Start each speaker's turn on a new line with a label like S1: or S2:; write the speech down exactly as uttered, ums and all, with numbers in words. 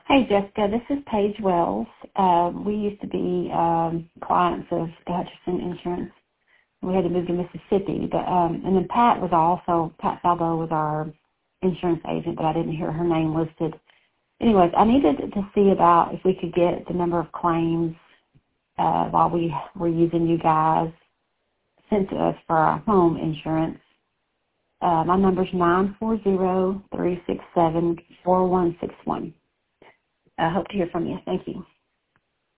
S1: Hey, Jessica. This is Paige Wells. Uh, we used to be um, clients of the Hutchinson Insurance. We had to move to Mississippi, but um, and then Pat was also Pat Salvo was our insurance agent, but I didn't hear her name listed. Anyways, I needed to see about if we could get the number of claims uh, while we were using you guys sent to us for our home insurance. Uh, my number's nine four zero, three six seven, four one six one. I hope to hear from you. Thank you.